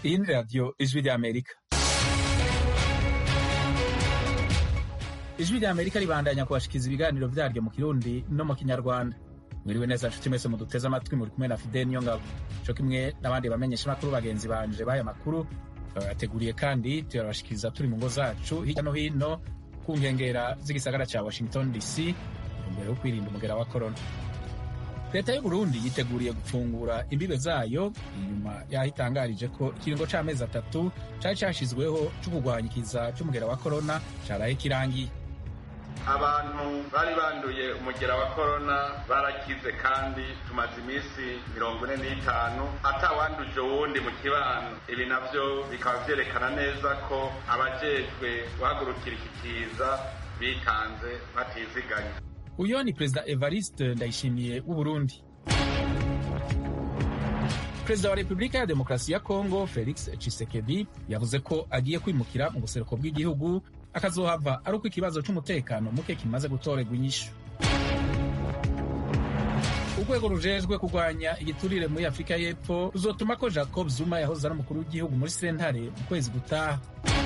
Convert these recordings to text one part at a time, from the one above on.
in Radio Ijwi ry'Amerika. Ijwi ry'Amerika ribandanya kubashikiza ibiganiro vyaryo mu Kirundi no mu Kinyarwanda. Mwiriwe neza nshuti mwese muduteze amatwi, muri kumwe na Fidel Niyongabo. Co kimwe n'abandi bamenyesha makuru bagenzi banje baya makuru twabateguriye kandi turabashikiriza turi mu ngo zacu hirya no hino ku nkengera z'igisagara ca Washington DC mbere yo kwirinda umugera wa corona. Leta y'u Burundi yiteguriye gufungura imbibe zayo inyuma yahitangarije ko ikiringo c'amezi 3 cari cashizweho cyo kurwanya ikiza c'umugera wa corona caraye kirangiye. Abantu bari banduye umugera wa corona barakize kandi tumaze iminsi 45 atawanduje wundi mu kibano. Ibi navyo bikaba vyerekana neza ko abajejwe guhagurukira iki kiza bitanze batiziganya. Uyo ni Perezida Evariste Ndayishimiye w'u Burundi. Perezida wa Repubulika ya Demokarasi ya Kongo Felix Tshisekedi yavuze ko agiye kwimukira mu buseruko bw'igihugu akazohava ari uko ikibazo c'umutekano muke kimaze gutorerwa inyishu. Urwego rujejwe kurwanya igiturire muri Afrika y'Epfo ruzotuma ko Jacob Zuma yahoze ari umukuru w'igihugu muri sentare mu kwezi gutaha.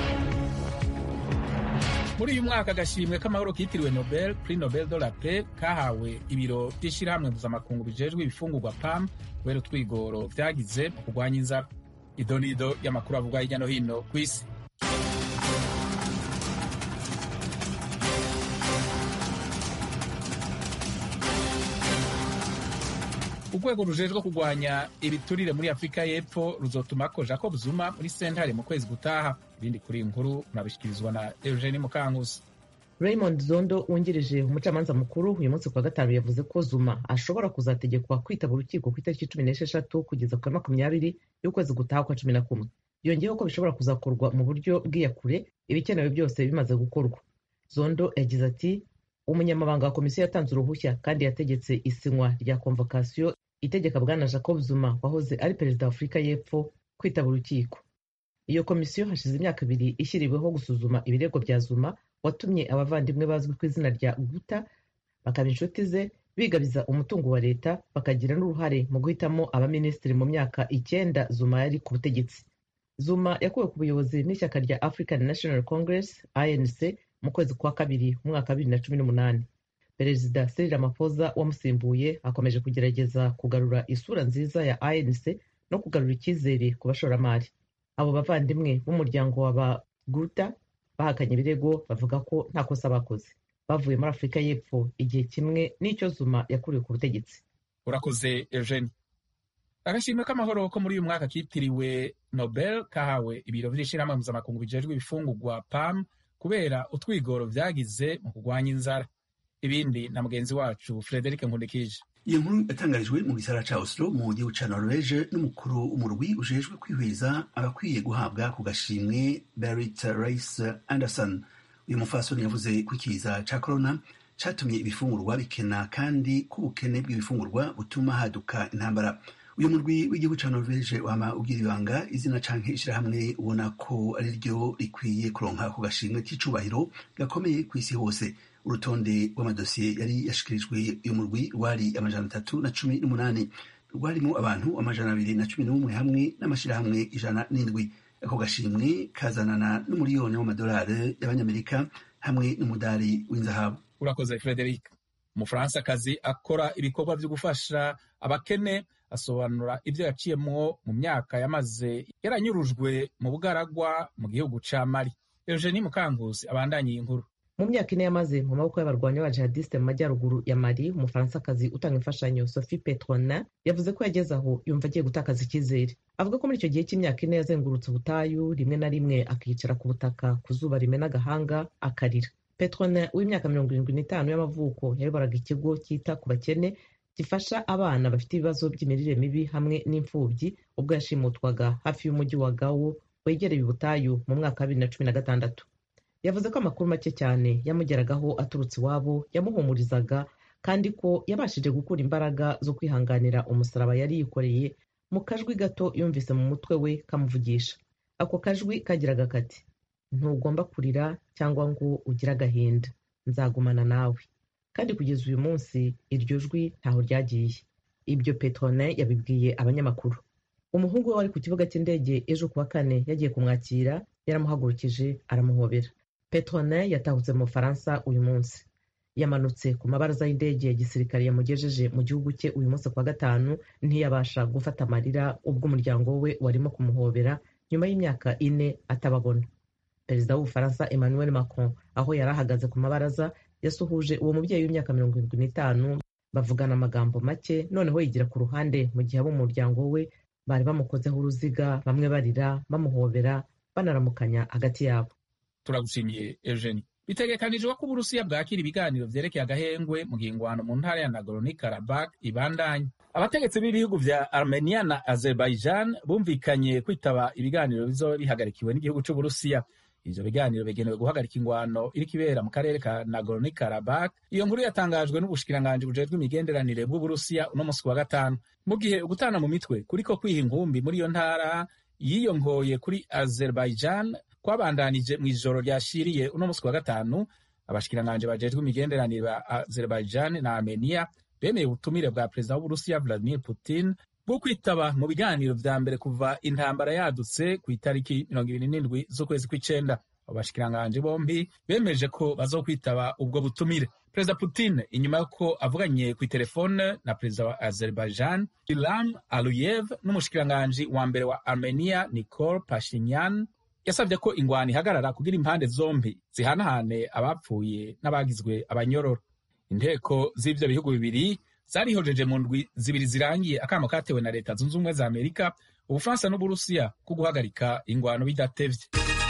Muri uyu mwaka agashimwe k'amahoro kitiriwe Nobel, Prix Nobel de la Paix kahawe ibiro vy'ishirahamwe mpuzamakungu bijejwe ibifungurwa PAM kubera utwigoro vyagize mu kurwanya inzara. Idonido y'amakuru avugwa hirya no hino kw'isi. Urwego rujejwe kurwanya ibiturire muri Afrika y'Epfo ruzotuma ko Jacob Zuma muri sentare mu kwezi gutaha. Ibindi kuri inkuru murabishikirizwa na Eugenie Mukankusi. Raymond Zondo wungirije umucamanza mukuru uyu munsi kwa gatanu yavuze ko Zuma ashobora kuzategekwa kwitaba urukiko ku itariki 16 kugeza ku 20 y'ukwezi gutaha kwa 11. Yongeyeho ko bishobora kuzakorwa mu buryo bw'iyakure ibikenewe byose bimaze gukorwa. Zondo yagize ati umunyamabanga wa komisiyo yatanze uruhushya kandi yategetse isinywa rya convocation itegeka bwana Jacob Zuma wahoze ari perezida wa Afrika y'Epfo kwitaba urukiko. Iyo komisiyo hashize imyaka 2 ishyiriweho gusuzuma ibirego bya Zuma watumye abavandimwe bazwi ku izina rya Guta bakaba inshuti ze bigabiza umutungo wa leta bakagira n'uruhare mu guhitamo abaminisitiri mu myaka 9 Zuma yari ku butegetsi. Zuma yakuwe ku buyobozi n'ishyaka rya African National Congress ANC mu kwezi kwa kabiri mu mwaka 2018. Perezida Cyril Ramaphosa wamusimbuye akomeje kugerageza kugarura isura nziza ya ANC no kugarura icyizere ku bashoramari. Abo bavandimwe b'umuryango wa Guta bahakanye ibirego bavuga ko nta kosa bakoze. Bavuye muri Afrika y'Epfo igihe kimwe n'icyo Zuma yakuriwe ku butegetsi. Urakoze Eugene. Agashimwe k'amahoro ko muri uyu mwaka kitiriwe Nobel kahawe ibiro vy'ishirahamwe mpuzamakungu bijejwe ibifungurwa PAM kubera utwigoro vyagize mu kurwanya inzara. Ibindi na mugenzi wacu Frederic Nkundikije. Iyo nkuru yatangarijwe mu gisara ca Oslo mu gihugu ca Norvege n'umukuru umurwi ujejwe kwihweza abakwiye guhabwa ku gashimwe Berit Reiss-Andersen. Uyu mufasoni yavuze ko ikiza ca corona catumye ibifungurwa bikena kandi ko ubukene bw'ibifungurwa butuma haduka intambara. Uyu murwi w'igihugu ca Norvege wama ugira ibanga izina canke ishirahamwe ubona ko ari ryo rikwiye kuronka ku gashimwe k'icubahiro gakomeye kw'isi hose. Urutonde rw'amadosiye yari yashikirijwe uyu murwi rwari 318 rwarimo abantu 211 hamwe n'amashirahamwe 107. Ako gashimwe kazanana n'umuriyoni w'amadolari y'abanyamerika hamwe n'umudari w'inzahabu. Urakoze Frederic. Umufaransa-kazi akora ibikorwa vyo gufasha abakene asobanura ivyo yaciyemwo mu myaka yamaze yaranyurujwe mu bugaragwa mu gihugu ca Mali. Eugenie Mukankusi abandanye inkuru. Mu myaka 4 yamaze mu maboko y'abarwanyi b'abajihadiste mu majyaruguru ya Mali, umufaransa-kazi utanga imfashanyo Sophie Petronin yavuze ko yageze aho yumva agiye gutakaza icyizere. Avuga ko muri icyo gihe cy'imyaka 4 yazengurutse ubutayu rimwe na rimwe akicara ku butaka ku zuba rimena agahanga akarira. Petronin w'imyaka 75 y'amavuko yayoboraga ikigo cyita ku bakene gifasha abana bafite ibibazo by'imirire mibi hamwe n'imfubyi ubwo yashimutwaga hafi y'umujyi wa Gao wegereye ubutayu mu mwaka 2016. Yavuze ko amakuru make cyane yamugeragaho aturutse iwabo yamuhumurizaga kandi ko yabashije gukura imbaraga zo kwihanganira umusaraba yari yikoreye mu kajwi gato yumvise mu mutwe we kamuvugisha. Ako kajwi kagiraga kati ntugomba kurira cyangwa ngo ugire agahinda, nzagumana nawe. Kandi kugeza uyu munsi iryo jwi ntaho ryagiye. Ibyo Petronin yabibwiye abanyamakuru. umuhungu we wari ku kibuga cy'indege ejo kuwa kane yagiye kumwakira, yaramuhagurukije aramuhobera. Petronin yatahutse mu Bufaransa uyu munsi, yamanutse ku mabaraza y'indege ya gisirikare yamugejeje mu gihugu cye uyu munsi kuwa gatanu. Ntiyabasha gufata amarira ubwo umuryango we warimo kumuhobera nyuma y'imyaka 4 atababona. Perezida w'Ubufaransa Emmanuel Macron aho yari ahagaze ku mabaraza yasuhuje uwo mubyeyi w'imyaka 75, bavugana amagambo make, noneho yigira ku ruhande mu gihe abo mu muryango we bari bamukozeho uruziga, bamwe barira bamuhobera banaramukanya hagati yabo. Turagushimiye Eugenie. Bitegekanijwe ko Uburusiya bwakira ibiganiro vyerekeye agahengwe mu ngwano mu ntara ya Nagorno-Karabakh ibandanye. Abategetsi b'ibihugu vya Armenia na Azerbaijan bumvikanye kwitaba ibiganiro bizoba bihagarikiwe n'igihugu c'Uburusiya. Ivyo biganiro bigenewe guhagarika ingwano iriko ibera mu karere ka Nagorno-Karabakh. Iyo nkuru yatangajwe n'ubushikiranganji bujejwe imigenderanire bw'Uburusiya uno musi wa gatanu, mu gihe ugutana mu mitwe kuriko kwiha inkumbi muri iyo ntara yiyongoye kuri Azerbaijan kwabandanije mw'ijoro ryashiriye uno musi wa gatanu. Abashikiranganji bajejwe imigenderanire ba Azerbaijan na Armenia bemeye ubutumire bwa perezida w'Uburusiya Vladimir Putin bwo kwitaba mu biganiro vya mbere kuva intambara yadutse ku itariki 27 z'ukwezi kw'icenda. Abo bashikiranganji bombi bemeje ko bazokwitaba ubwo butumire. Perezida Putin inyuma yuko avuganye ku telefone na perezida wa Azerbaijan Ilham Aliyev n'umushikiranganji wa mbere wa Armenia Nikol Pashinyan, yasabye ko ingwano ihagarara kugira impande zombi zihanahane abapfuye n'abagizwe abanyororo. Inteko z'ivyo bihugu bibiri zarihojeje mu ndwi zibiri zirangiye akamo katewe na Leta Zunze Ubumwe za Amerika, Ubufaransa n'Uburusiya ko guhagarika ingwano bidatevye.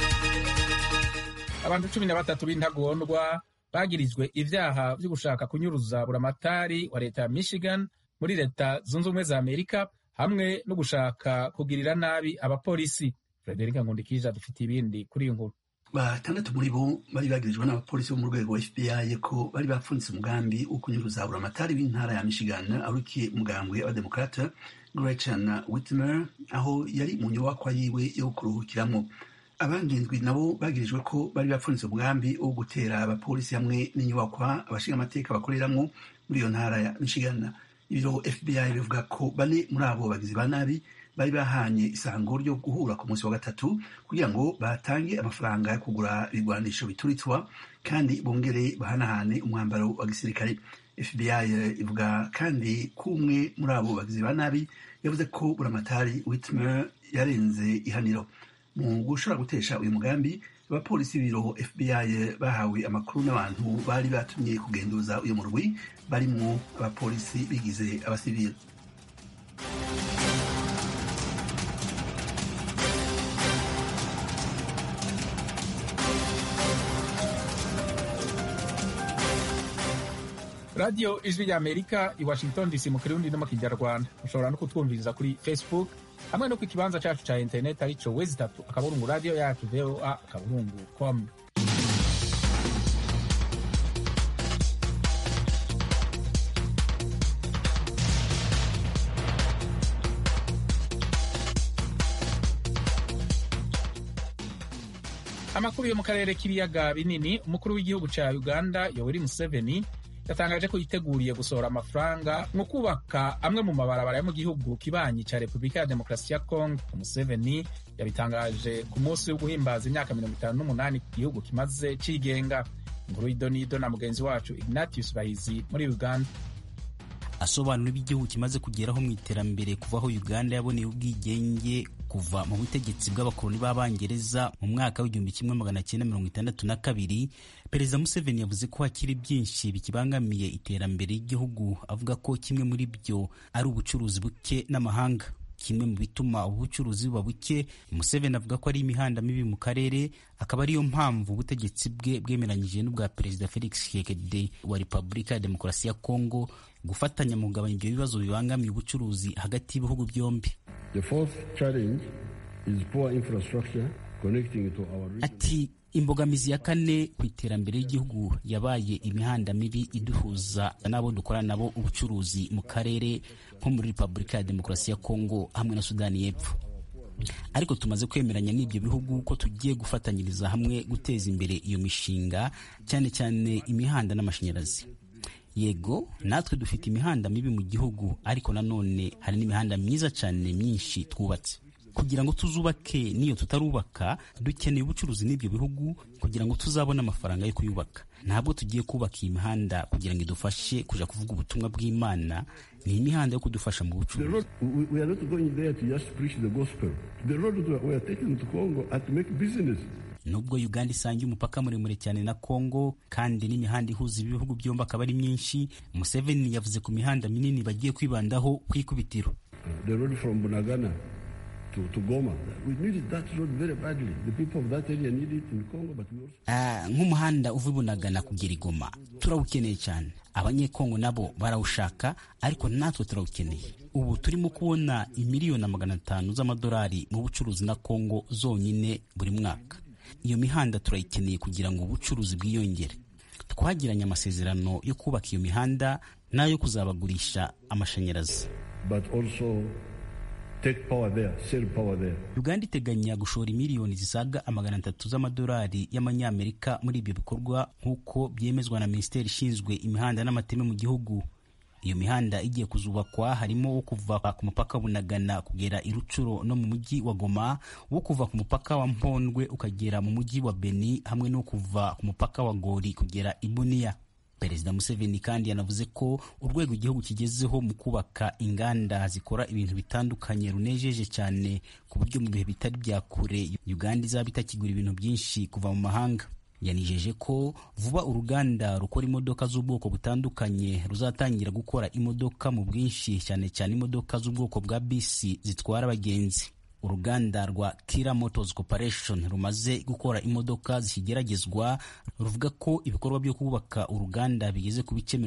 Abantu 13 b'intagondwa bagirijwe ivyaha vyo gushaka kunyuruza buramatari wa Leta ya Michigan muri Leta Zunze Ubumwe za Amerika hamwe no gushaka kugirira nabi abapolisi. Frederic Ngundikija dufite ibindi kuri iyo nkuru. Batandatu muri bo bari bagirijwe n'abapolisi bo mu rwego FBI ko bari bapfunitse umugambi wo kunyuruza buramatari w'intara ya Michigan arukiye umugambwe w'Abademokrate Gretchen Whitmer aho yari mu nyubakwa yiwe yo kuruhukiramo. Abandi ndwi nabo bagirijwe ko bari bapfunitse umugambi wo gutera abapolisi hamwe n'inyubakwa abashinga amateka bakoreramwo muri iyo ntara ya Michigan. Ibiro FBI bivuga ko bane muri abo bagizi ba nabi bari bahanye isango ryo guhura ku munsi wa gatatu kugira ngo batange amafaranga yo kugura ibigwanisho bituritswa kandi bongere bahanahane umwambaro wa gisirikare. FBI ivuga kandi ko umwe muri abo bagizi ba nabi yavuze ko buramatari Whitmer yarenze ihaniro. Mu gushobora gutesha uyu mugambi, abapolisi b'ibiro FBI bahawe amakuru n'abantu bari batumye kugenduza uyu murwi barimwo abapolisi bigize abasivili. Radio Ijwi rya Amerika i Washington DC mu Kirundi no mu Kinyarwanda. Mushobora no kutwumviriza kuri Facebook hamwe no ku kibanza cyacu ca internet arico www.radio radio yacu voa.com. Amakuru yo mu karere k'ibiyaga binini. Umukuru w'igihugu ca Uganda Yoweri Museveni yatangaje ko yiteguriye gusohora amafaranga mu kubaka amwe mu mabarabara yo mu gihugu kibanyi ca Repubulika ya Demokarasi ya Kongo. Museveni yabitangaje ku munsi wo guhimbaza imyaka 58 igihugu kimaze cigenga. Inkuru y'idonido na mugenzi wacu Ignatius Bahizi muri Uganda. Asobanura iby'igihugu kimaze kugeraho mu iterambere kuva aho Uganda yaboneye ubwigenge kuva mu butegetsi bw'abakoloni b'Abangereza mu mwaka w'1962. Perezida Museveni yavuze ko hakiri byinshi bikibangamiye iterambere ry'igihugu, avuga ko kimwe muri byo ari ubucuruzi buke n'amahanga. Kimwe mu bituma ubucuruzi buba buke, Museveni avuga ko ari imihanda mibi mu karere, akaba ariyo mpamvu ubutegetsi bwe bwemeranyije n'ubwa Perezida Felix Tshisekedi wa Repubulika ya Demokarasi ya Kongo gufatanya mu kugabanya ibyo bibazo bibangamiye ubucuruzi hagati y'ibihugu byombi. The fourth challenge is poor infrastructure connecting to our region. Ati imbogamizi ya kane ku iterambere ry'igihugu yabaye imihanda mibi iduhuza n'abo dukorana nabo ubucuruzi mu karere nko muri Repubulika ya Demokarasi ya Kongo hamwe na Sudani y'Epfo. Ariko tumaze kwemeranya n'ibyo bihugu ko tugiye gufatanyiriza hamwe guteza imbere iyo mishinga, cyane cyane imihanda n'amashanyarazi. yego natwe dufite imihanda mibi mu gihugu, ariko nanone hari n'imihanda myiza cyane myinshi twubatse. Kugira ngo tuzubake n'iyo tutarubaka, dukeneye ubucuruzi n'ibyo bihugu kugira ngo tuzabone amafaranga yo kuyubaka. Ntabwo tugiye kubaka iyi mihanda kugira ngo idufashe kuja kuvuga ubutumwa bw'Imana, ni imihanda yo kudufasha mu bucuruzi. We are not going there to just preach the gospel. The road we are taking to Congo are to make business. Nubwo Uganda isangiye umupaka muremure cyane na Congo kandi n'imihanda ihuza ibihugu byombi akaba ari myinshi, Museveni yavuze ku mihanda minini bagiye kwibandaho kwikubitiro. The road from Bunagana to Goma. We needed that road very badly. The people of that area need it in Congo, but we also... nk'umuhanda uva Bunagana kugera Goma turawukeneye cyane. Abanyekongo nabo barawushaka, ariko natwe turawukeneye. Ubu turimo kubona $500 million z'amadolari mu bucuruzi na Congo zonyine buri mwaka. Iyo mihanda turayikeneye kugira ngo ubucuruzi bwiyongere. Twagiranye amasezerano yo kubaka iyo mihanda nayo kuzabagurisha amashanyarazi. But also take power there, sell power there. Uganda iteganya gushora miliyoni zisaga $300 z'amadolari y'amanyamerika muri ibyo bikorwa nk'uko byemezwa na Minisiteri ishinzwe imihanda n'amateme mu gihugu. Iyo mihanda igiye kuzubakwa harimo wo kuva ku mupaka Bunagana kugera i Rucuro no mu mujyi wa Goma, wo kuva ku mupaka wa Mpondwe ukagera mu mujyi wa Beni, hamwe no kuva ku mupaka wa Gori kugera i Bunia. Perezida Museveni kandi yanavuze ko urwego igihugu kigezeho mu kubaka inganda zikora ibintu bitandukanye runejeje cyane, ku buryo mu bihe bitari bya kure Uganda izaba itakigura ibintu byinshi kuva mu mahanga. Yanijeje ko vuba uruganda rukora imodoka z'ubwoko butandukanye ruzatangira gukora imodoka mu bwinshi, cyane cyane imodoka z'ubwoko bwa bisi zitwara abagenzi. Uruganda rwa Kira Motors Corporation rumaze gukora imodoka zikigeragezwa ruvuga ko ibikorwa byo kubaka uruganda bigeze ku bice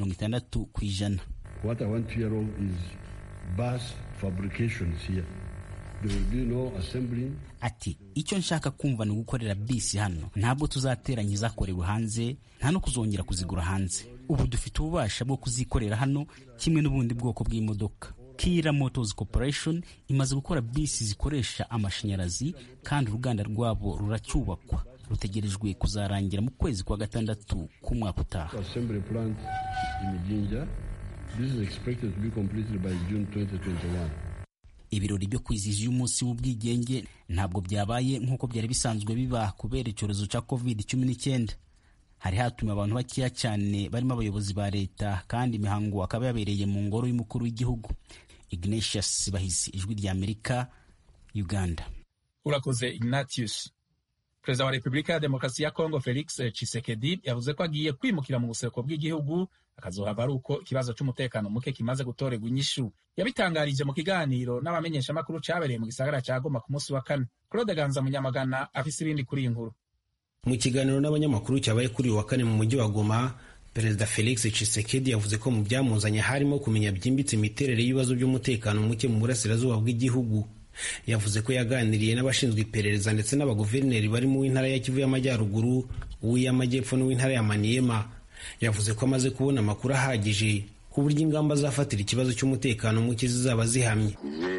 60%. What I want to hear of is bus fabrications here. There will be no assembling. Ati icyo nshaka kumva ni gukorera bisi hano, ntabwo tuzateranya izakorewe hanze, nta no kuzongera kuzigura hanze. Ubu dufite ububasha bwo kuzikorera hano kimwe n'ubundi bwoko bw'imodoka. Kira Motors Corporation imaze gukora bisi zikoresha amashanyarazi kandi uruganda rwabo ruracyubakwa, rutegerejwe kuzarangira mu kwezi kwa gatandatu k'umwaka utaha. Assembly plant in Jinja. This is expected to be completed by June 2021. Ibirori byo kwizihiza uyu munsi w'ubwigenge ntabwo byabaye nk'uko byari bisanzwe biba kubera icyorezo cya COVID-19. Hari hatumiwe abantu bakeya cyane barimo abayobozi ba leta, kandi imihango akaba yabereye mu ngoro y'umukuru w'igihugu. Ignatius Bahizi, Ijwi rya Amerika, Uganda. Urakoze Ignatius. Perezida wa Repubulika ya Demokarasi ya Kongo Felix Tshisekedi yavuze ko agiye kwimukira mu buseruko bw'igihugu, akazohava ari uko ikibazo cy'umutekano muke kimaze gutorerwa inyishu. Yabitangarije mu kiganiro n'abamenyeshamakuru cyabereye mu gisagara cya Goma ku munsi wa kane. Claude Ganza Munyamagana afise ibindi kuri iyi nkuru. Mu kiganiro n'abanyamakuru cyabaye kuri uyu wa kane mu mujyi wa Goma, Perezida Felix Tshisekedi yavuze ko mu byamuzanye harimo kumenya byimbitse imiterere y'ibibazo by'umutekano muke mu burasirazuba bw'igihugu. Yavuze ko yaganiriye n'abashinzwe iperereza ndetse n'abaguverineri bari mu ntara ya Kivu y'Amajyaruguru, uw'Amajyepfo n'uw'intara ya Maniema. Yavuze ko amaze kubona amakuru ahagije ku buryo ingamba zafatira ikibazo cy'umutekano muke zizaba zihamye.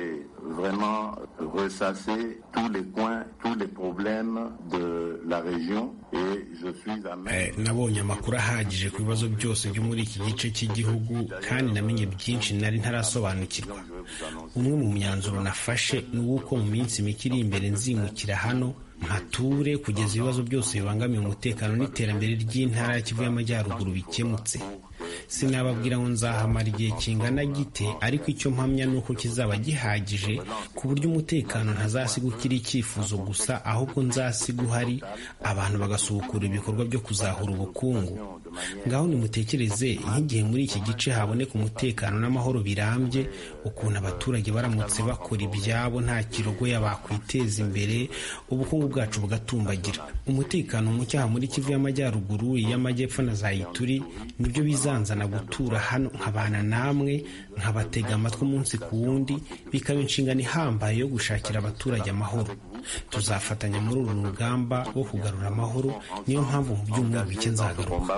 Vraiment ressasser tous les coins, tous les problèmes de la région et je suis à même. Nabonye amakuru ahagije ku bibazo byose byo muri iki gice cy'igihugu kandi namenye byinshi nari ntarasobanukirwa. Umwe mu myanzuro nafashe ni uko mu minsi mike iri imbere nzimukira hano mpature kugeza ibibazo byose bibangamiye umutekano n'iterambere ry'intara ya Kivu y'Amajyaruguru bikemutse. Sinababwira ngo nzahamara igihe kingana gite, ariko icyo mpamya ni uko kizaba gihagije ku buryo umutekano ntazasiga ukiri icyifuzo gusa, ahubwo nzasiga uhari, abantu bagasubukura ibikorwa byo kuzahura ubukungu. Ngaho nimutekereze nk'igihe muri iki gice haboneka umutekano n'amahoro birambye, ukuntu abaturage baramutse bakora ibyabo nta kirogoya bakwiteza imbere, ubukungu bwacu bugatumbagira. Umutekano muke aha muri Kivu y'Amajyaruguru, iy'Amajyepfo na za Ituri nibyo bizanzana gutura hano nkabana namwe, nkabatega amatwi umunsi ku wundi, bikaba inshingano ihambaye yo gushakira abaturage amahoro. Tuzafatanya muri uru rugamba rwo kugarura amahoro, niyo mpamvu mu byumweru bike nzagaruka.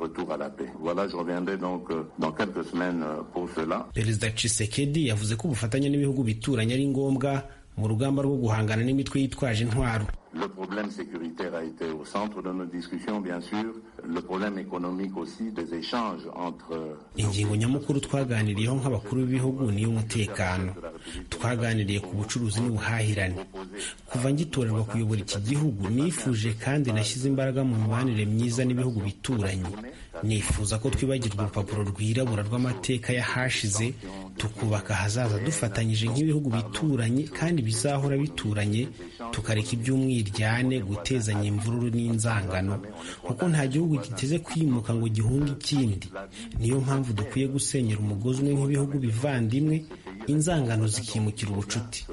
Perezida Tshisekedi yavuze ko ubufatanye n'ibihugu bituranye ari ngombwa mu rugamba rwo guhangana n'imitwe yitwaje intwaro. Le problème sécuritaire a été au centre de nos discussions, bien sûr. le problème économique aussi des échanges entre. Ingingo nyamukuru twaganiriyeho nk'abakuru b'ibihugu ni y'umutekano. Twaganiriye ku bucuruzi n'ubuhahirane. Kuva ngitorerwa kuyobora iki gihugu nifuje kandi nashyize imbaraga mu mibanire myiza n'ibihugu bituranye. Nifuza ko twibagirwa urupapuro rwirabura rw'amateka yahashize tukubaka ahazaza dufatanyije nk'ibihugu bituranye kandi bizahora bituranye, tukareka iby'umwiryane, gutezanya imvururu n'inzangano, kuko nta gihugu giteze kwimuka ngo gihunge ikindi. Niyo mpamvu dukwiye gusenyera umugozi umwe nk'ibihugu bivandimwe, inzangano zikimukira ubucuti.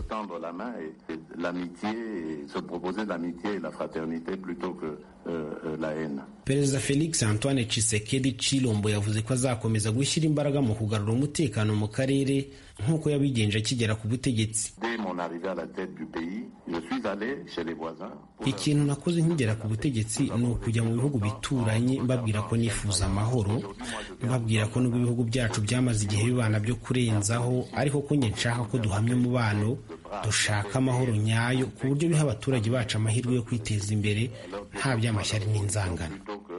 Perezida Felix Antoine Tshisekedi Tshilombo yavuze ko azakomeza gushyira imbaraga mu kugarura umutekano mu karere nk'uko yabigenje akigera ku butegetsi. Ikintu nakoze nkigera ku butegetsi ni ukujya mu bihugu bituranye mbabwira ko nifuza amahoro, mbabwira ko n'ubwo ibihugu byacu byamaze igihe bibana byo kurenzaho, ariko ko njye nshaka ko duhamya umubano, dushaka amahoro nyayo ku buryo biha abaturage bacu amahirwe yo kwiteza imbere nta by'amashyari n'inzangano.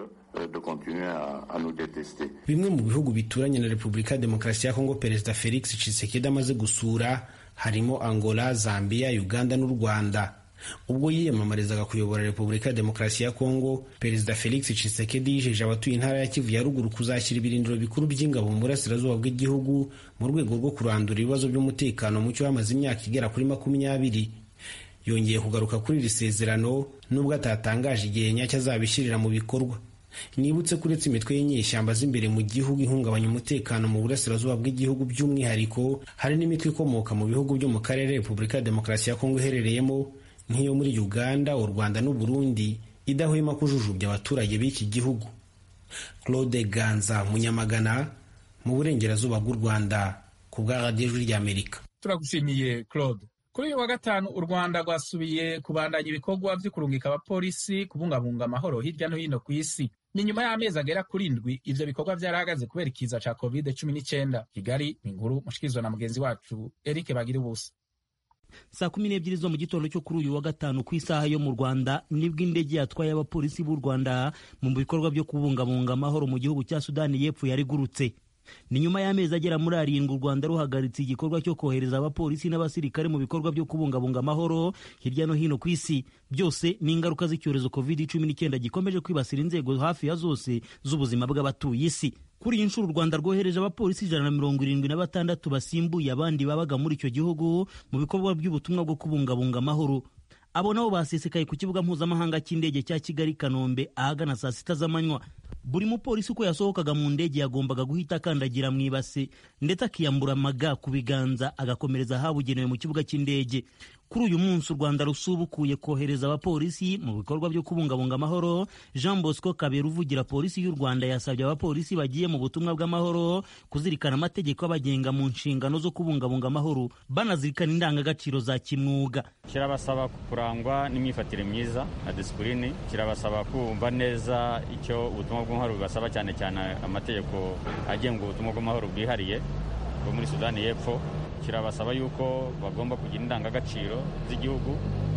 Bimwe mu bihugu bituranye na Repubulika ya Demokarasi ya Kongo Perezida Felix Tshisekedi amaze gusura harimo Angola, Zambia, Uganda n'u Rwanda. Ubwo yiyamamarizaga kuyobora Repubulika ya Demokarasi ya Kongo, Perezida Felix Tshisekedi yijeje abatuye intara ya Kivu ya ruguru kuzashyira ibirindiro bikuru by'ingabo mu burasirazuba bw'igihugu mu rwego rwo kurandura ibibazo by'umutekano mucyo wamaze imyaka igera kuri 20. Yongeye kugaruka kuri iri sezerano nubwo atatangaje igihe nyacyo azabishyirira mu bikorwa. Nibutse kuretse imitwe y'inyeshyamba z'imbere mu gihugu ihungabanya umutekano mu burasirazuba bw'igihugu, by'umwihariko hari n'imitwe ikomoka mu bihugu byo mu karere Repubulika ya Demokarasi ya Kongo iherereyemo nk'iyo muri Uganda, u Rwanda n'u Burundi, idahwema kujujubya abaturage b'iki gihugu. Claude Ganza, Munyamagana, mu burengerazuba bw'u Rwanda, ku bwa Radio Ijwi ry'Amerika. Turagushimiye Claude. Kuri uyu wa gatanu u Rwanda rwasubiye kubandanya ibikorwa byo kurungika abapolisi kubungabunga amahoro hirya no hino ku isi. Ni nyuma y'amezi agera kuri 7 ivyo bikorwa vyarahagaze kubera ikiza ca COVID-19. Kigali, inkuru mushikizwa na mugenzi wacu Eric Bagiribusa. Saa 12 zo mu gitondo cyo kuri uyu wa gatanu ku isaha yo mu Rwanda nibwo indege yatwaye abapolisi b'u Rwanda mu bikorwa byo kubungabunga amahoro mu gihugu cya Sudani y'Epfo yarigurutse. Ni nyuma y'amezi agera muri 7 u Rwanda ruhagaritse igikorwa cyo kohereza abapolisi n'abasirikare mu bikorwa byo kubungabunga amahoro hirya no hino ku isi. Byose ni ingaruka z'icyorezo COVID-19 gikomeje kwibasira inzego hafi ya zose z'ubuzima bw'abatuye isi. Kuri iyi nshuro u Rwanda rwohereje abapolisi 176 basimbuye abandi babaga muri icyo gihugu mu bikorwa by'ubutumwa bwo kubungabunga amahoro. Abo nabo basesekaye ku kibuga mpuzamahanga cy'indege cya Kigali Kanombe ahagana saa 6 z'amanywa. Buri mupolisi uko yasohokaga mu ndege yagombaga guhita akandagira mu ibase ndetse akiyambura amaga ku biganza agakomereza ahabugenewe mu kibuga cy'indege. Kuri uyu munsi u Rwanda rusubukuye kohereza abapolisi mu bikorwa byo kubungabunga amahoro. Jean Bosco Kabera uvugira polisi y'u Rwanda yasabye abapolisi bagiye mu butumwa bw'amahoro kuzirikana amategeko abagenga mu nshingano zo kubungabunga amahoro, banazirikana indangagaciro za kimwuga. Kirabasaba kurangwa n'imyifatire myiza na disipline, kirabasaba kumva neza icyo ubutumwa bw'amahoro bubasaba, cyane cyane amategeko agenga ubutumwa bw'amahoro bwihariye bwo muri Sudani y'Epfo. Kirabasaba yuko bagomba kugira indangagaciro z'igihugu,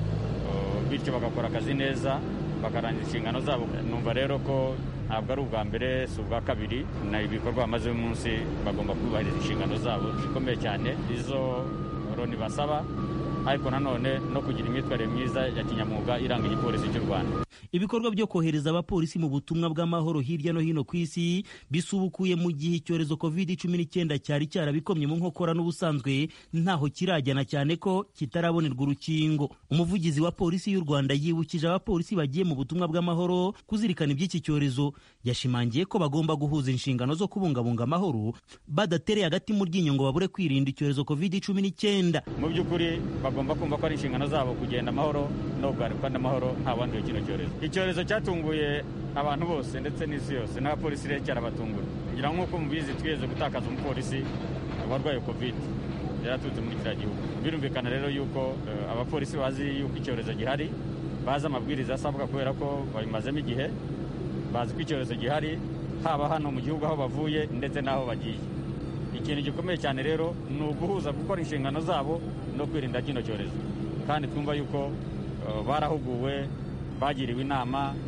bityo bagakora akazi neza, bakarangiza inshingano zabo. Numva rero ko ntabwo ari ubwa mbere si ubwa kabiri, na ibikorwa bamaze umunsi bagomba kubahiriza inshingano zabo zikomeye cyane izo Loni basaba, ariko nanone no kugira imyitwarire myiza ya kinyamwuga iranga igipolisi cy'u Rwanda. Ibikorwa byo kohereza abapolisi mu butumwa bw'amahoro hirya no hino ku isi bisubukuye mu gihe icyorezo COVID-19 cyari cyarabikomye mu nkokora n'ubusanzwe ntaho kirajyana, cyane ko kitarabonerwa urukingo. Umuvugizi wa polisi y'u Rwanda yibukije abapolisi bagiye mu butumwa bw'amahoro kuzirikana iby'iki cyorezo. Yashimangiye ko bagomba guhuza inshingano zo kubungabunga amahoro badatereye agati mu ryinyo ngo babure kwirinda icyorezo COVID-19. Mu by'ukuri bagomba kumva ko ari inshingano zabo kugenda amahoro no kugarukana amahoro nta wanduye kino cyorezo. Icyorezo cyatunguye abantu bose ndetse n'isi yose, n'abapolisi rero cyarabatungura. Kugira nk'uko mubizi twigeze gutakaza umupolisi warwaye COVID yaraturutse muri kiriya gihugu. Birumvikana rero yuko abapolisi bazi yuko icyorezo gihari, bazi amabwiriza asabwa kubera ko babimazemo igihe, bazi ko icyorezo gihari haba hano mu gihugu aho bavuye ndetse n'aho bagiye. Ikintu gikomeye cyane rero ni uguhuza gukora inshingano zabo no kwirinda kino cyorezo, kandi twumva yuko barahuguwe, bagiriwe inama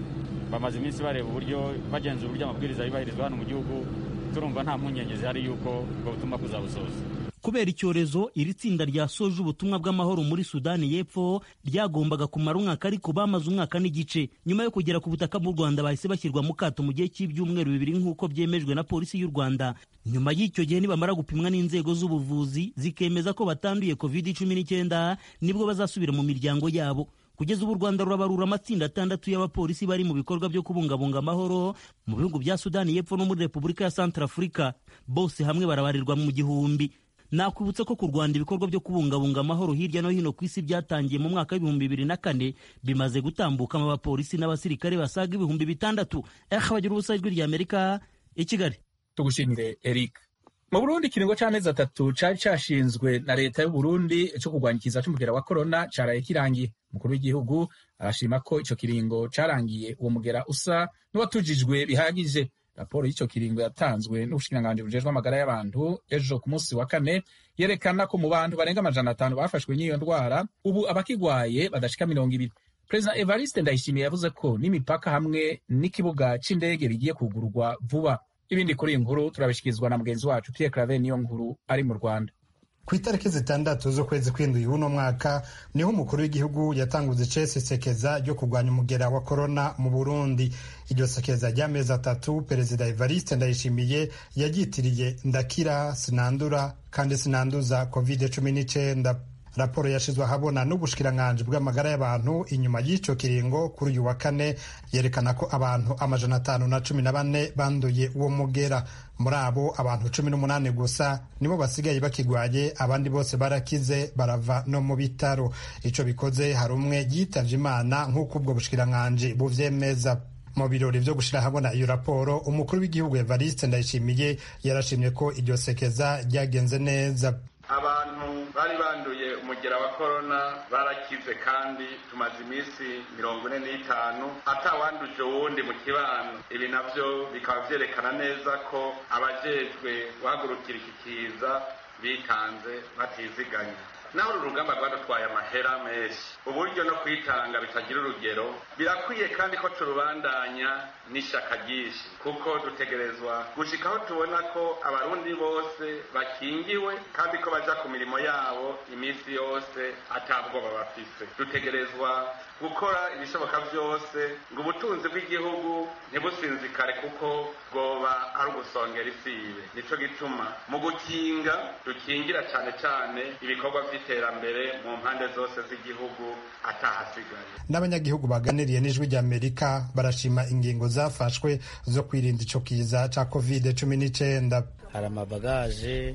bamaze iminsi bareba uburyo bagenzura uburyo amabwiriza yubahirizwa hano mu gihugu, turumva nta mpungenge zihari yuko ubwo butumwa kuzabusoza. Kubera icyorezo, iri tsinda ryasoje ubutumwa bw'amahoro muri Sudani y'Epfo ryagombaga kumara umwaka, ariko bamaze umwaka n'igice. Nyuma yo kugera ku butaka bw'u Rwanda bahise bashyirwa mu kato mu gihe cy'ibyumweru 2 nk'uko byemejwe na polisi y'u Rwanda. Nyuma y'icyo gihe nibamara gupimwa n'inzego z'ubuvuzi zikemeza ko batanduye COVID-19 nibwo bazasubira mu miryango yabo. Kugeza ubu u Rwanda rurabarura amatsinda 6 y'abapolisi bari mu bikorwa byo kubungabunga amahoro mu bihugu bya Sudani y'Epfo no muri Repubulika ya Centrafrica. Bose hamwe barabarirwa mu gihumbi. Nakwibutsa ko ku Rwanda ibikorwa byo kubungabunga amahoro hirya no hino ku isi byatangiye mu mwaka w'2004, bimaze gutambukamo abapolisi n'abasirikare basaga 6,000. Bagira ubusa ijwi ry'Amerika i Kigali. Tugushimire Eric. Mu Burundi ikiringo c'amezi 3 cari cashinzwe na leta y'u Burundi cyo kurwanya ikiza c'umugera wa corona caraye kirangiye. Umukuru w'igihugu arashima ko ico kiringo carangiye uwo mugera usa n'uwatujijwe bihagije. Raporo y'icyo kiringo yatanzwe n'ubushikiranganji bujejwe amagara y'abantu ejo ku munsi wa kane yerekana ko mu bantu barenga 500 bafashwe n'iyo ndwara ubu abakigwaye badashika 200. President Evariste Ndayishimiye yavuze ko n'imipaka hamwe n'ikibuga c'indege bigiye kugururwa vuba. Ibindi kuri iyi nkuru turabishyikirizwa na mugenzi wacu Pierre Claver niyo nkuru ari mu Rwanda. Ku itariki 6 z'ukwezi kw'indwi y'uno mwaka niho umukuru w'igihugu yatanguze icese sekeza ryo kurwanya umugera wa corona mu Burundi. Iryo sekeza ry'amezi 3 Perezida Evariste Ndayishimiye yaryitiriye ndakira sinandura kandi sinanduza COVID-19. Raporo yashizwe ahabona n'ubushikiranganji bw'amagara y'abantu inyuma y'ico kiringo kuri uyu wa kane yerekana ko abantu 514 banduye uwo mugera. Muri abo abantu 18 gusa nibo basigaye bakigwaye, abandi bose barakize barava no mu bitaro. Ico bikoze hari umwe yitavye Imana nk'uko ubwo bushikiranganji buvyemeza. Mu birori vyo gushira habona iyo raporo, umukuru w'igihugu Evariste Ndayishimiye yarashimye ko iryo sekeza ryagenze neza. Abantu bari banduye umugera wa corona barakize kandi tumaze iminsi 45 atawanduje wundi mu kibano. Ibi navyo bikaba vyerekana neza ko abajejwe guhagurukira iki kiza bitanze batiziganya. Naho urugamba rwadutwaye amahera menshi, uburyo no kwitanga bitagira urugero. Birakwiye kandi ko turubandanya n'ishaka ryinshi, kuko dutegerezwa gushikaho tubona ko abarundi bose bakingiwe kandi ko baja ku mirimo yabo iminsi yose atabwoba bafise. Dutegerezwa gukora ibishoboka vyose ngo ubutunzi bw'igihugu ntibusinzikare, kuko bwoba ari ugusongera isibe. Nico gituma mu gukinga dukingira cane cane ibikorwa iterambere mu mpande zose z'igihugu atahasigaye. N'abanyagihugu baganiriye n'ijwi ry'Amerika barashima ingingo zafashwe zo kwirinda ico kiza ca COVID-19. Hari amabagaje,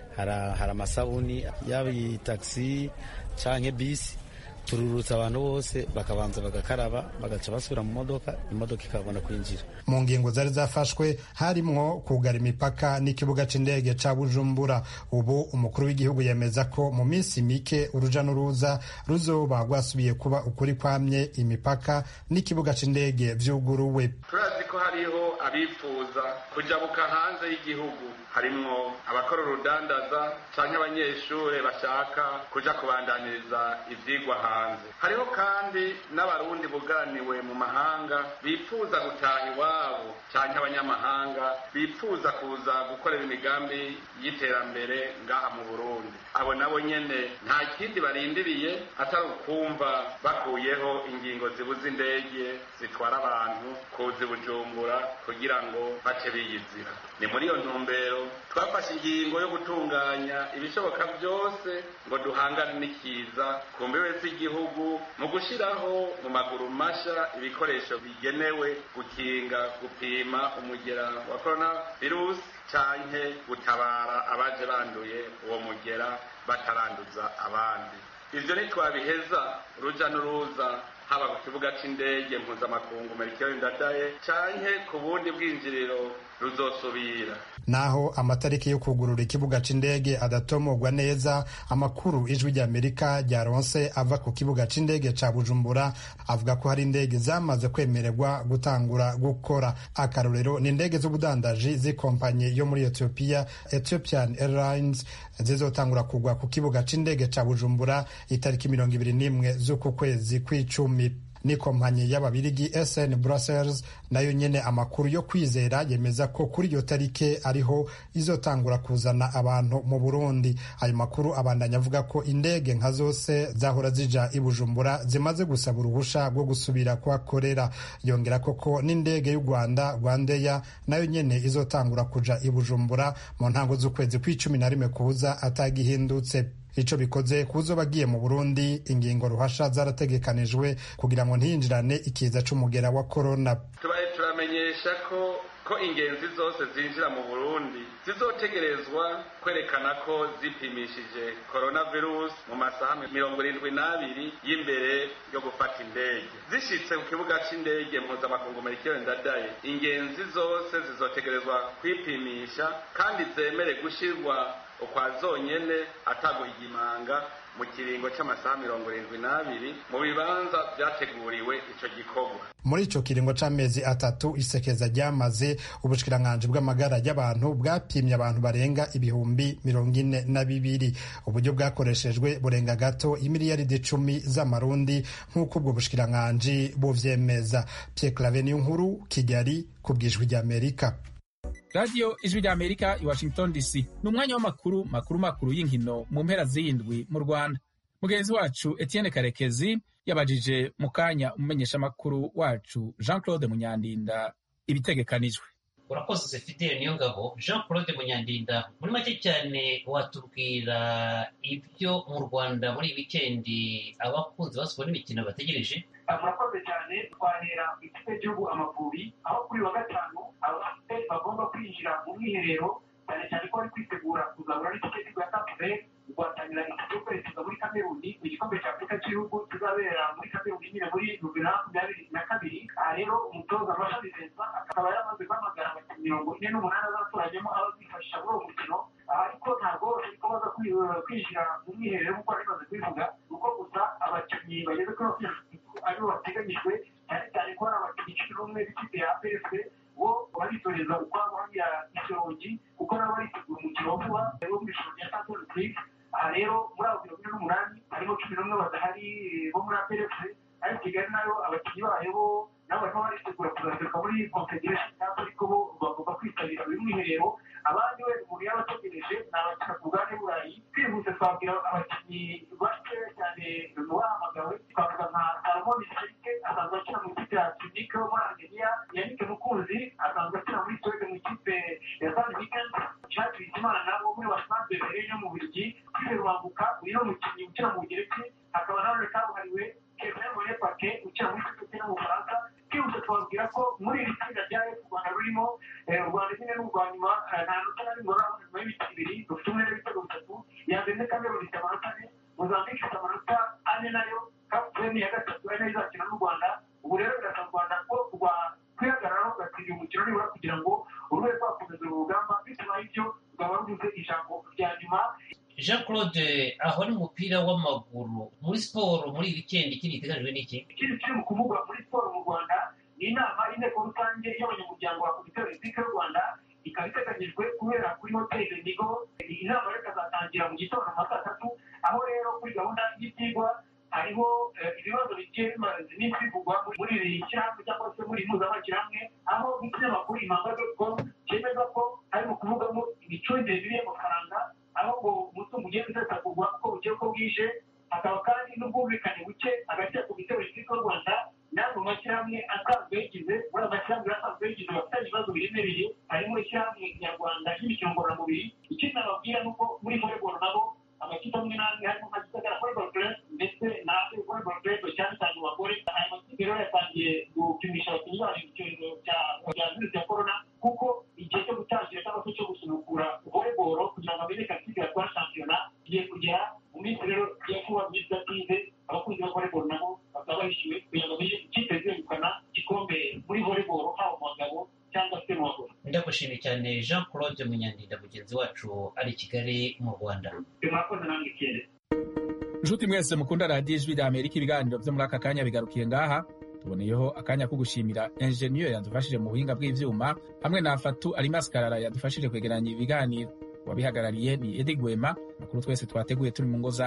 hari amasabuni, yaba taxi canke bisi, tururutsa abantu bose bakabanza bagakaraba bagaca basubira mu modoka, imodoka ikabona kwinjira. Mu ngingo zari zafashwe harimwo kugara imipaka n'ikibuga c'indege ca Bujumbura. Ubu umukuru w'igihugu yemeza ko mu minsi mike uruja n'uruza ruzoba rwasubiye kuba ukuri kwamye, imipaka n'ikibuga c'indege vyuguruwe. Turazi ko hariho abifuza kujabuka hanze y'igihugu, harimwo abakora urudandaza canke abanyeshure bashaka kuja kubandaniriza ivyigwa hanze. Hariho kandi n'abarundi buganiwe mu mahanga bifuza gutaha iwabo canke abanyamahanga bifuza kuza gukorera imigambi y'iterambere ngaha mu Burundi. Abo nabo nyene nta kindi barindiriye atari ukumva bakuyeho ingingo zibuza indege zitwara abantu kuza Bujumbura kugira ngo bace biyizira. Ni muri iyo ntumbero twafashe ingingo yo gutunganya ibishoboka byose ngo duhangane n'ikiza ku mbibe z'igihugu mu gushiraho mu maguru masha ibikoresho bigenewe gukinga, gupima umugera wa coronavirus canke gutabara abaje banduye uwo mugera bataranduza abandi. Ivyo ntitwabiheza uruja n'uruza haba ku kibuga c'indege mpuzamakungu Melchior Ndadaye canke ku bundi bwinjiriro ruzosubira. Naho amatariki yo kugurura ikibuga c'indege adatomogwa neza, amakuru ijwi ry'Amerika ryaronse ava ku kibuga c'indege ca Bujumbura avuga ko hari indege zamaze kwemererwa gutangura gukora. Akarorero ni indege z'ubudandaji z'ikompanyi yo muri Ethiopia, Ethiopian Airlines, zizotangura kugwa ku kibuga c'indege ca Bujumbura itariki 21 z'uku kwezi kw'icumi. n'ikompanyi y'ababirigi SN Brussels nayo nyene amakuru yo kwizera yemeza ko kuri iyo tarike ariho izotangura kuzana abantu mu Burundi. Ayo makuru abandanya avuga ko indege nka zose zahora zija i Bujumbura zimaze gusaba uruhusha rwo gusubira kuhakorera. Yongera ko n'indege y'u Rwanda Rwandair nayo nyene izotangura kuja i Bujumbura mu ntango z'ukwezi kw'icumi kuza atagihindutse. Ico bikoze kuzo bagiye mu Burundi, ingingo ruhasha zarategekanijwe kugira ngo ntiyinjirane ikiza c'umugera wa corona. Tubaye turamenyesha ko ingenzi zose zinjira mu Burundi zizotegerezwa kwerekana ko zipimishije coronavirus mu masaha 72 y'imbere yo gufata indege. Zishitse ku kibuga c'indege mpuzamakungu Melchior Ndadaye, ingenzi zose zizotegerezwa kwipimisha kandi zemere gushirwa ukwa zonyene ataguhigimanga mu kiringo c'amasaha 72 mu bibanza vyateguriwe ico gikorwa. Muri ico kiringo c'amezi 3 isekeza ryamaze, ubushikiranganji bw'amagara y'abantu bwapimye abantu barenga 42,000. Uburyo bwakoreshejwe burenga gato imiliyaridi 10 z'amarundi nk'uko ubwo bushikiranganji buvyemeza. Pierre Claver Niyonkuru, Kigali, kubw'Ijwi ry'Amerika. Radio Ijwi ry'Amerika i Washington DC. Ni umwanya w'amakuru makuru y'inkino mu mpera z'indwi mu Rwanda. Mugenzi wacu Etienne Karekezi yabajije mu kanya umumenyeshamakuru wacu Jean-Claude Munyandinda ibitegekanijwe. Urakoze Fidele Niyongabo. Jean-Claude Munyandinda, muri make cyane watubwira ibyo mu Rwanda muri wikendi abakunzi basubira n'imikino bategereje? Murakoze cyane. Twahera ikipe cy'igihugu Amavubi, aho kuri wa gatanu abafite bagomba kwinjira mu mwiherero, cyane cyane ko bari kwitegura kuzahura n'ikipe cy'igihugu ya Cape guhatanira ikipe kwerekeza muri Kameruni mu gikombe cya Afurika cy'ibihugu kizabera muri Kameruni nyine muri 2022. Aha rero umutoza Mashami Vincent akaba yamaze guhamagara abakinnyi 48 azatoranyemo abazifashisha muri uwo mukino, ariko ntabwo ariko baza kwinjira mu mwiherero nk'uko bari bamaze kubivuga, kuko gusa abakinnyi bageze kuri aribo bateganyijwe, cyane cyane ko hari abakinnyi 11 b'ikipe ya APRFC bo baritoreza ukwabo hariya Isorongi, kuko nabo baritegura umukino wo vuba wo mu irushanwa rya Champions League. Aha rero muri abo 48 harimo 11 badahari bo muri APRFC, ariko Kigali nayo abakinnyi bayo bo nabo barimo baritegura kuzaseruka muri Confederation Cup, ariko bo bagomba kwitabira uyu mwiherero. Abandi we umuntu yabategereje ni abakina ku bwande burayi. Twihuse twabwira abakinnyi bake cyane bahamagawe, twavuga nka Salomon Seke asanzwe akina mu ikipe ya Tunik wo muri Armenia, Yannick Mukunzi asanzwe akina muri Suède mu ikipe ya San Weekend, Chad Bizimana wo muri Wasman Bevere yo mu Bubiligi, Pierre Rwambuka uyu mukinnyi ukina mu Bugereki, hakaba nawe kabuhariwe Kevin Moyepake ukina muri Suède no mu Bufaransa. Twihuse twabwira ko muri iri tsinda rya u Rwanda rurimo u Rwanda nyine n'urwa nyuma nta nota na rimwe rurabona y'ibiti bibiri, rufite umwe n'ibitego 3, iya mbere Kameruni ifite amanota 4, Mozambique ifite amanota 4 nayo, Cape ya gatatu ari nayo izakina n'u Rwanda. Ubu rero birasaba u Rwanda ko kwihagararaho ugatsinda umukino nibura kugira ngo urube rwakomeza urugamba, bituma ibyo rwaba ruvuze ijambo rya nyuma. Jean-Claude, aho ni umupira w'amaguru. Muri siporo muri wikendi ikindi iteganyijwe n'iki? Ikindi kiri mu kuvugwa muri siporo mu Rwanda ni inama y'inteko rusange y'abanyamuryango ba komite olympique y'u Rwanda, ikaba iteganyijwe kubera kuri hoteli Nigo. Inama rero ikazatangira mu gitondo mu saa 3, aho rero kuri gahunda y'ibyigwa hariho ibibazo bigiye bimaze iminsi bivugwa muri iri shyirahamwe cyangwa se muri mpuzamahanga, aho nk'ikinyamakuru Impanga.com cyemeza ko hari mu kuvugamo imicungire mibi y'amafaranga, aho ngo umutungo ugiye gusesagurwa uko bugiye uko bwije. Hakaba kandi n'ubwumvikane buke hagati ya komite olympique y'u Rwanda n'ayo mashyirahamwe asanzwe yagize. Muri ayo mashyirahamwe asanzwe yagize bafite ibibazo biremereye, harimo ishyirahamwe nyarwanda y'imikino ngororamubiri. Ikindi nababwira ni uko muri volleyball nabo amakipe amwe n'amwe harimo nka Gisagara Volleyball Club ndetse na APR Volleyball Club cyane cyane mu bagore. Aya makipe rero yatangiye gupimisha abakinnyi bayo icyorezo cya virusi ya corona, kuko igihe cyo gutangira cyangwa se cyo gusubukura volleyball kugira ngo amenye ikipe yatwara shampiyona igiye kugera mu minsi rero ya vuba bidatinze. Abakunzi ba volleyball nabo bakaba bahishiwe kugira ngo bamenye ikipe zegukana igikombe muri volleyball, haba mu bagabo cyangwa se mu bagore. Ndagushimiye cyane Jean-Claude Munyandinda, mugenzi wacu ari i Kigali mu Rwanda. Murakoze namwe cyane. Nshuti mwese mukunda radiyo Ijwi ry'Amerika, ibiganiro byo muri aka kanya bigarukiye ngaha. Tuboneyeho akanya ko gushimira enjeniyeri yadufashije mu buhinga bw'ivyuma, hamwe na Fatu Alimaskarara yadufashije kwegeranya ibiganiro. Wabihagarariye ni Edi Gwema. Makuru twese twateguye turi mu ngo zacu.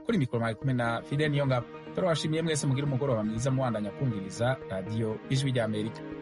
kuri mikoro mwari kumwe na Fidel Niyongabo. Turabashimiye mwese mugira umugoroba mwiza mubandanya kumviriza radiyo Ijwi ry'Amerika.